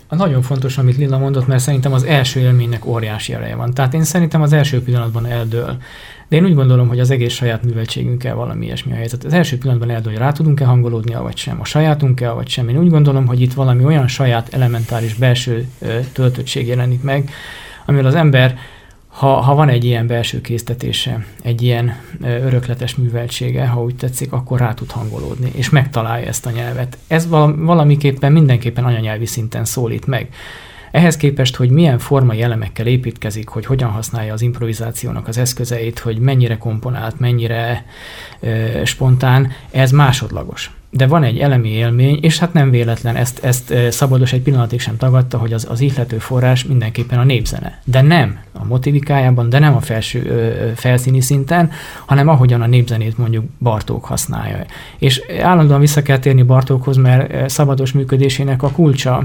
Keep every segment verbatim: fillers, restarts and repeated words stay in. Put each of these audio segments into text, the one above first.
Nagyon fontos, amit Lilla mondott, mert szerintem az első élménynek óriási ereje van. Tehát én szerintem az első pillanatban eldől. De én úgy gondolom, hogy az egész saját műveltségünkkel valami ilyesmi a helyzet. Az első pillanatban eldől, hogy rá tudunk-e hangolódni, vagy sem, a sajátunk-e, vagy sem. Én úgy gondolom, hogy itt valami olyan saját elementáris belső töltöttség jelenik meg, amivel az ember, ha, ha van egy ilyen belső késztetése, egy ilyen örökletes műveltsége, ha úgy tetszik, akkor rá tud hangolódni, és megtalálja ezt a nyelvet. Ez valamiképpen mindenképpen anyanyelvi szinten szólít meg. Ehhez képest, hogy milyen formai elemekkel építkezik, hogy hogyan használja az improvizációnak az eszközeit, hogy mennyire komponált, mennyire ö, spontán, ez másodlagos. De van egy elemi élmény, és hát nem véletlen, ezt, ezt Szaboldos egy pillanatig sem tagadta, hogy az, az ihlető forrás mindenképpen a népzene. De nem a motivikájában, de nem a felső, ö, felszíni szinten, hanem ahogyan a népzenét mondjuk Bartók használja. És állandóan vissza kell térni Bartókhoz, mert Szaboldos működésének a kulcsa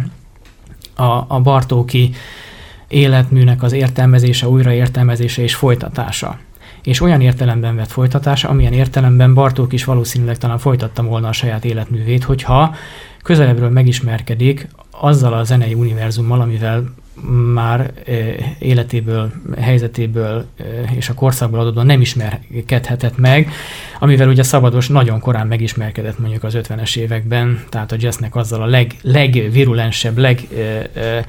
A, a bartóki életműnek az értelmezése, újraértelmezése és folytatása. És olyan értelemben vett folytatása, amilyen értelemben Bartók is valószínűleg talán folytatta volna a saját életművét, hogyha közelebbről megismerkedik azzal a zenei univerzummal, amivel már e, életéből, helyzetéből e, és a korszakból adódóan nem ismerkedhetett meg, amivel ugye Szabados nagyon korán megismerkedett mondjuk az ötvenes években, tehát a jazznek azzal a leg, legvirulensebb, leg e, e,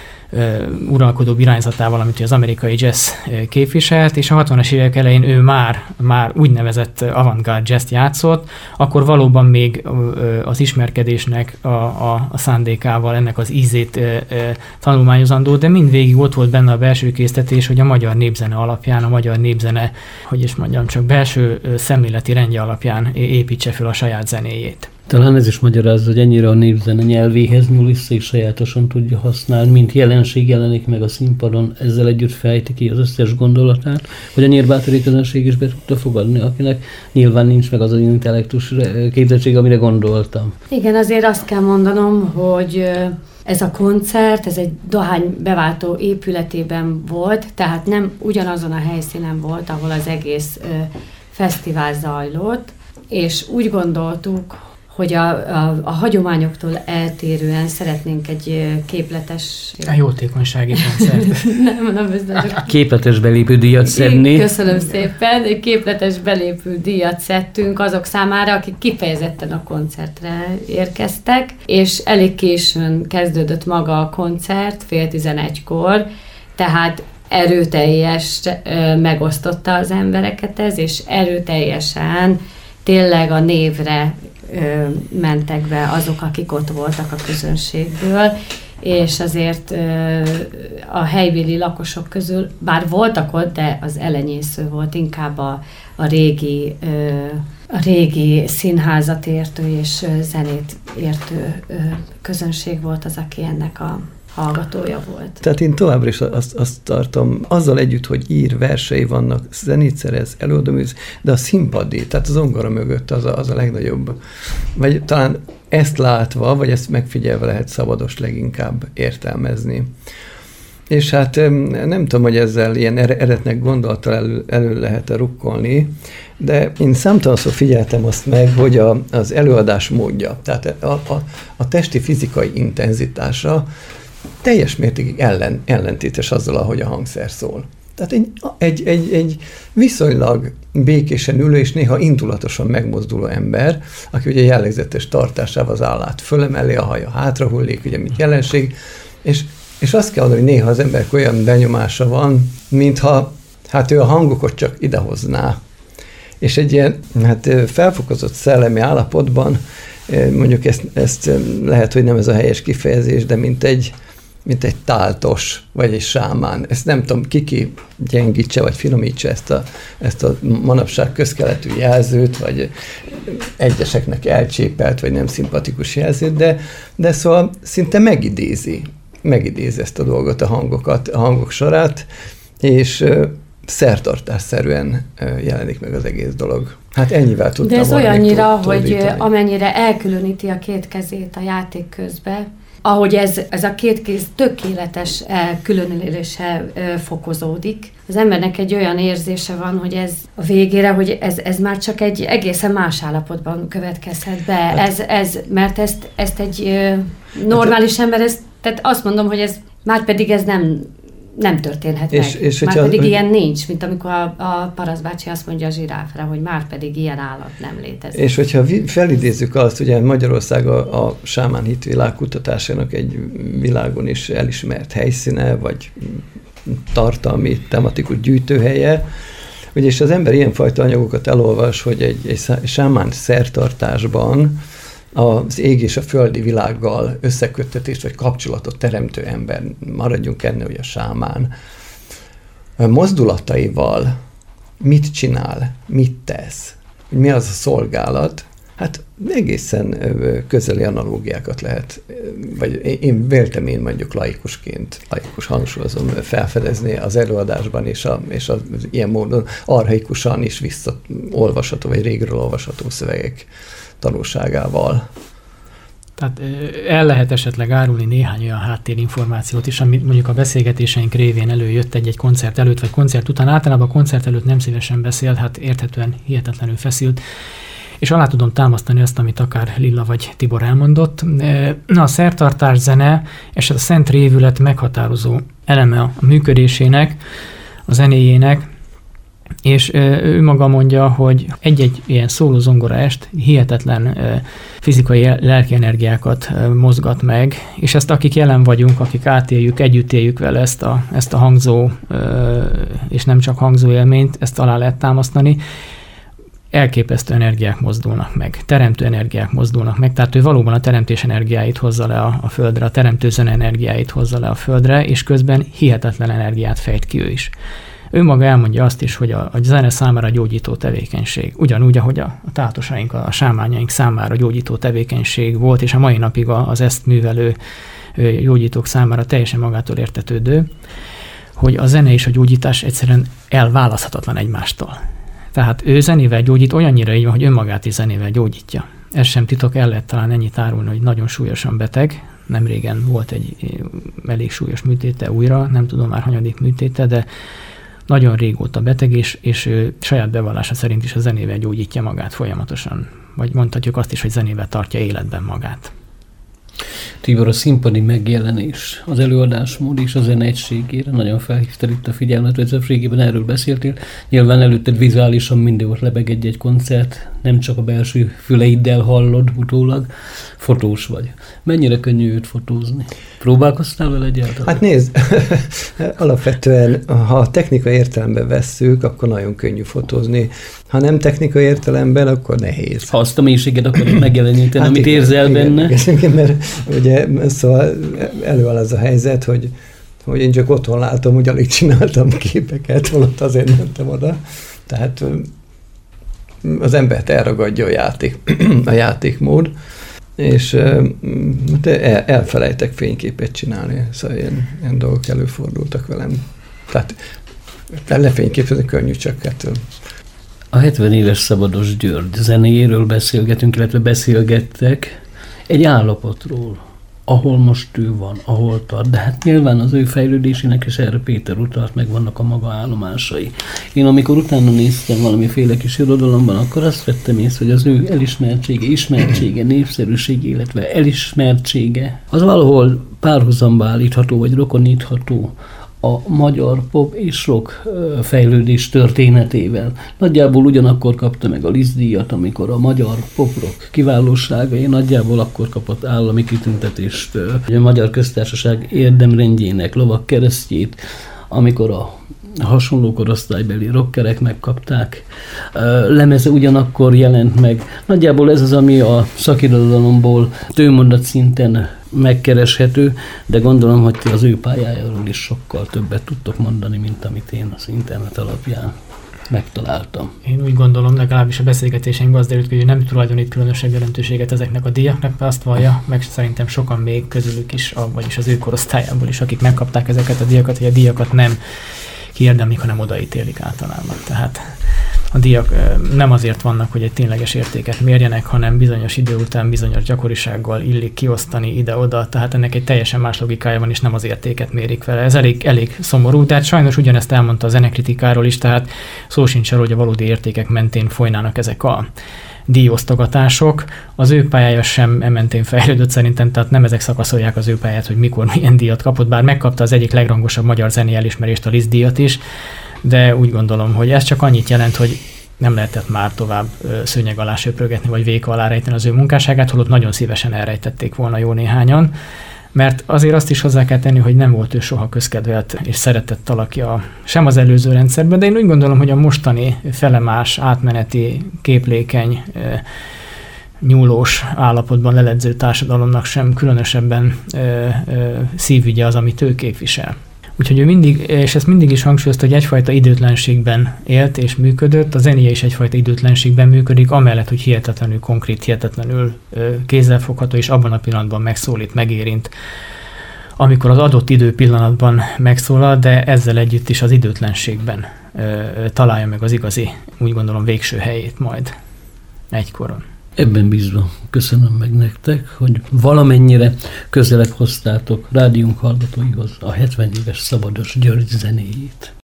uralkodóbb irányzatával, amit az amerikai jazz képviselt, és a hatvanas évek elején ő már, már úgynevezett avantgárd jazzt játszott, akkor valóban még az ismerkedésnek a, a, a szándékával ennek az ízét tanulmányozandó, de mindvégig ott volt benne a belső késztetés, hogy a magyar népzene alapján, a magyar népzene, hogy is mondjam, csak belső szemléleti rendje alapján építse fel a saját zenéjét. Talán ez is magyarázza, hogy ennyire a népzene nyelvéhez nyúl vissza, és sajátosan tudja használni, mint jelenség jelenik meg a színpadon, ezzel együtt fejti ki az összes gondolatát, hogy a nyírbátori közönség is be tudta fogadni, akinek nyilván nincs meg az az intellektus képzettség, amire gondoltam. Igen, azért azt kell mondanom, hogy ez a koncert, ez egy dohány beváltó épületében volt, tehát nem ugyanazon a helyszínen volt, ahol az egész fesztivál zajlott, és úgy gondoltuk, hogy a, a, a hagyományoktól eltérően szeretnénk egy képletes... A jótékonysági koncert. nem, nem, nem. Képletes belépő díjat szedni. Köszönöm szépen. Egy képletes belépő díjat szedtünk azok számára, akik kifejezetten a koncertre érkeztek, és elég későn kezdődött maga a koncert, fél tizenegykor, tehát erőteljes megosztotta az embereket ez, és erőteljesen tényleg a névre ö, mentek be azok, akik ott voltak a közönségből, és azért ö, a helybéli lakosok közül, bár voltak ott, de az elenyésző volt, inkább a, a régi ö, a régi színházat értő és zenét értő ö, közönség volt az, aki ennek a hallgatója volt. Tehát én továbbra is azt, azt tartom, azzal együtt, hogy ír, versei vannak, zenét szerez, előadóművész, de a színpadi, tehát az zongora mögött az a, az a legnagyobb. Vagy talán ezt látva, vagy ezt megfigyelve lehet Szabadost leginkább értelmezni. És hát nem tudom, hogy ezzel ilyen eretnek gondolattal elő, elő lehet-e rukkolni, de én számtalanszor figyeltem azt meg, hogy a, az előadás módja, tehát a, a, a testi fizikai intenzitása teljes mértékig ellen, ellentétes azzal, ahogy a hangszer szól. Tehát egy, egy, egy, egy viszonylag békésen ülő és néha indulatosan megmozduló ember, aki ugye jellegzetes tartásával az állát fölemeli, a haja hátrahullik, ugye mint jelenség, és, és azt kell mondani, hogy néha az emberek olyan benyomása van, mintha hát ő a hangokat csak idehozná. És egy ilyen hát felfokozott szellemi állapotban, mondjuk ezt, ezt lehet, hogy nem ez a helyes kifejezés, de mint egy, mint egy táltos, vagy egy sámán. Ezt nem tudom, kiki gyengítse, vagy finomítsa ezt a, ezt a manapság közkeletű jelzőt, vagy egyeseknek elcsépelt, vagy nem szimpatikus jelzőt, de, de szóval szinte megidézi, megidézi ezt a dolgot, a hangokat, a hangok sorát, és szertartásszerűen jelenik meg az egész dolog. Hát ennyivel tudtam. De ez olyannyira, hogy amennyire elkülöníti a két kezét a játék közben, ahogy ez, ez a két kéz tökéletes elkülönítéssel fokozódik. Az embernek egy olyan érzése van, hogy ez a végére, hogy ez, ez már csak egy egészen más állapotban következhet be. Hát, ez, ez, mert ezt, ezt egy normális ember ezt Tehát azt mondom, hogy ez már pedig ez nem, nem történhet és, meg. És már pedig a, ilyen nincs, mint amikor a, a parasztbácsi azt mondja a zsiráfra, hogy már pedig ilyen állat nem létezik. És hogyha felidézzük azt, ugye Magyarország a, a sámán hit világkutatásának egy világon is elismert helyszíne, vagy tartalmi, tematikus gyűjtőhelye, ugye, és az ember ilyenfajta anyagokat elolvas, hogy egy, egy sámán szertartásban az ég és a földi világgal összeköttetést vagy kapcsolatot teremtő ember, maradjunk ennél, hogy a sámán, a mozdulataival mit csinál, mit tesz, mi az a szolgálat, hát egészen közeli analógiákat lehet, vagy én véltem én mondjuk laikusként, laikus hangsúlyozom, felfedezni az előadásban, és, a, és az ilyen módon archaikusan is visszaolvasható, vagy régről olvasható szövegek tanulságával. Tehát el lehet esetleg árulni néhány olyan háttérinformációt is, ami mondjuk a beszélgetéseink révén előjött egy-egy koncert előtt, vagy koncert után. Általában a koncert előtt nem szívesen beszél, hát érthetően hihetetlenül feszült, és alá tudom támasztani azt, amit akár Lilla vagy Tibor elmondott. A szertartás zene és a szent révület meghatározó eleme a működésének, a zenéjének, és ő maga mondja, hogy egy-egy ilyen szóló zongoraest hihetetlen fizikai, lelki energiákat mozgat meg, és ezt akik jelen vagyunk, akik átéljük, együtt éljük vele ezt a, ezt a hangzó, és nem csak hangzó élményt, ezt alá lehet támasztani, elképesztő energiák mozdulnak meg, teremtő energiák mozdulnak meg, tehát ő valóban a teremtés energiáit hozza le a, a földre, a teremtő zene energiáit hozza le a földre, és közben hihetetlen energiát fejt ki ő is. Ő maga elmondja azt is, hogy a, a zene számára gyógyító tevékenység. Ugyanúgy, ahogy a, a tátosaink, a sámányaink számára gyógyító tevékenység volt, és a mai napig az ezt művelő gyógyítók számára teljesen magától értetődő, hogy a zene és a gyógyítás egyszerűen elválaszthatatlan egymástól. Tehát ő zenével gyógyít, olyannyira így van, hogy önmagát is zenével gyógyítja. Ez sem titok, el lehet talán ennyit árulni, hogy nagyon súlyosan beteg. Nemrégen volt egy elég súlyos műtéte újra, nem tudom már hanyadik műtéte, de nagyon régóta beteg, és, és ő saját bevallása szerint is a zenével gyógyítja magát folyamatosan. Vagy mondhatjuk azt is, hogy zenével tartja életben magát. Tibor, a színpadi megjelenés, az előadásmód és a zene egységére nagyon felhívtad itt a figyelmet, hogy régében erről beszéltél. Nyilván előtted vizuálisan mindig ott lebeg egy-egy koncert, nem csak a belső füleiddel hallod utólag, fotós vagy. Mennyire könnyű őt fotózni? Próbálkoztál vele egyáltalán? Hát nézd, alapvetően, ha a technikai értelemben vesszük, akkor nagyon könnyű fotózni. Ha nem technikai értelemben, akkor nehéz. Ha azt a mélységet akarod megjeleníteni, hát amit igen, érzel igen, benne. Igen, mert ugye szóval előáll az a helyzet, hogy, hogy én csak otthon látom, hogy alig csináltam képeket, holott azért mentem oda. Tehát az embert elragadja a játék, a játékmód, és el, elfelejtek fényképet csinálni, szóval ilyen, ilyen dolgok előfordultak velem. Tehát lefényképezni könnyű, csak hát... A hetven éves Szabados György zenéjéről beszélgetünk, illetve beszélgettek egy állapotról, ahol most ő van, ahol tart, de hát nyilván az ő fejlődésének, és erre Péter utalt, meg vannak a maga állomásai. Én amikor utána néztem valamiféle kis irodalomban, akkor azt vettem észre, hogy az ő elismertsége, ismertsége, népszerűsége, illetve elismertsége, az valahol párhuzamba állítható, vagy rokonítható a magyar pop és rock fejlődés történetével. Nagyjából ugyanakkor kapta meg a Liszt-díjat, amikor a magyar pop-rock kiválóságai nagyjából akkor kapott állami kitüntetést, a Magyar Köztársaság érdemrendjének lovak keresztjét, amikor a hasonló korosztálybeli rockerek megkapták. Lemeze ugyanakkor jelent meg. Nagyjából ez az, ami a szakirodalomból tőmondat szinten megkereshető, de gondolom, hogy ti az ő pályájáról is sokkal többet tudtok mondani, mint amit én az internet alapján megtaláltam. Én úgy gondolom, legalábbis a beszélgetéseinkben az derült, hogy nem tulajdonít különösebb jelentőséget ezeknek a díjaknak, de azt vallja, meg szerintem sokan még közülük is, vagyis az ő korosztályából is, akik megkapták ezeket a díjakat, hogy a díjakat nem kiérdemlik, hanem odaítélik általában. Tehát a díjak nem azért vannak, hogy egy tényleges értéket mérjenek, hanem bizonyos idő után bizonyos gyakorisággal illik kiosztani ide-oda, tehát ennek egy teljesen más logikája van, és nem az értéket mérik vele. Ez elég, elég szomorú, tehát sajnos ugyanezt elmondta a zenekritikáról is, tehát szó sincs arról, hogy a valódi értékek mentén folynának ezek a díjosztogatások. Az ő pályája sem ementén fejlődött szerintem, tehát nem ezek szakaszolják az ő pályát, hogy mikor milyen díjat kapott, bár megkapta az egyik legrangosabb magyar zenei elismerést, a Liszt díjat is, de úgy gondolom, hogy ez csak annyit jelent, hogy nem lehetett már tovább szőnyeg alá söprögetni, vagy véka alá rejteni az ő munkásságát, holott nagyon szívesen elrejtették volna jó néhányan, mert azért azt is hozzá kell tenni, hogy nem volt ő soha közkedvelt és szeretett alakja sem az előző rendszerben, de én úgy gondolom, hogy a mostani felemás, átmeneti, képlékeny, nyúlós állapotban leledző társadalomnak sem különösebben szívügye az, amit ő képvisel. Úgyhogy ő mindig, és ezt mindig is hangsúlyozta, hogy egyfajta időtlenségben élt és működött, a zene is egyfajta időtlenségben működik, amellett, hogy hihetetlenül konkrét, hihetetlenül kézzelfogható, és abban a pillanatban megszólít, megérint, amikor az adott idő pillanatban megszólal, de ezzel együtt is az időtlenségben találja meg az igazi, úgy gondolom, végső helyét majd egykoron. Ebben bízva köszönöm meg nektek, hogy valamennyire közelebb hoztátok rádiónk hallgatóihoz a hetven éves Szabados György zenéjét.